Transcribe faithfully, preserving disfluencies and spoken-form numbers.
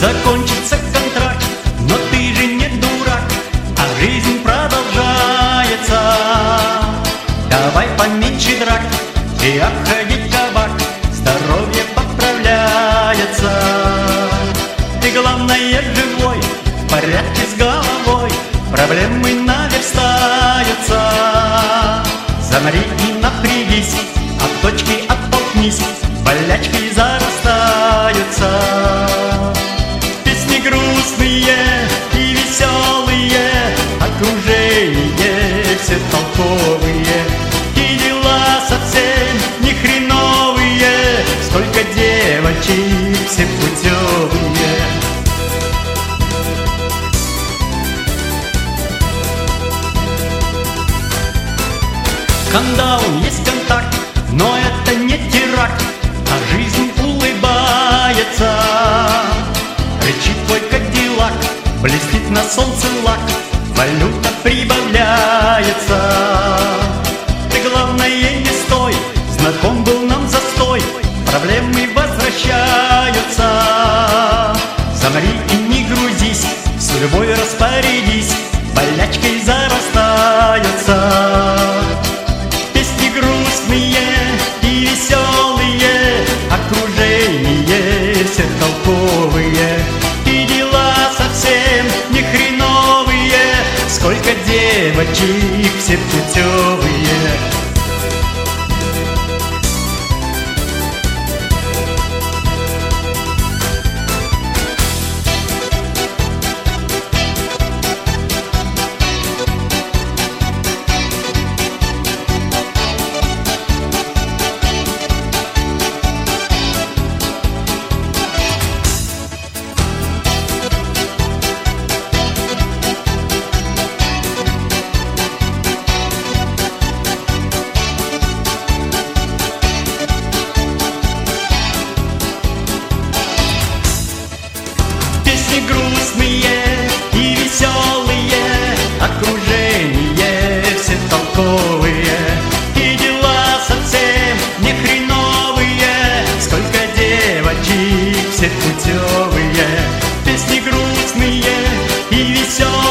закончится контракт, но ты же не дурак, а жизнь продолжается. Давай поменьше драк и обходить кабак, здоровье поправляется. Ты, главное, живой, в порядке с головой, проблемы наверстаются. Замри и напрягись, от точки оттолкнись, болячки зарастаются. Песни грустные и веселые, окружение все толковые, и дела совсем не хреновые, сколько девочек все путевые. Скандалом есть контакт, но это не теракт, а жизнь улыбается. Рычит твой кадиллак, блестит на солнце лак, валюта прибавляется. Ты, главное, не стой, знаком был нам застой, проблемы возвращаются. Замри и не грузись, судьбой распорядись, болячкой зарастаются. И веселые, окружение все толковые, и дела совсем не хреновые, сколько девочек все путевые. Грустные и веселые, окружение все толковые, и дела совсем не хреновые, сколько девочек все путевые. Песни грустные и веселые,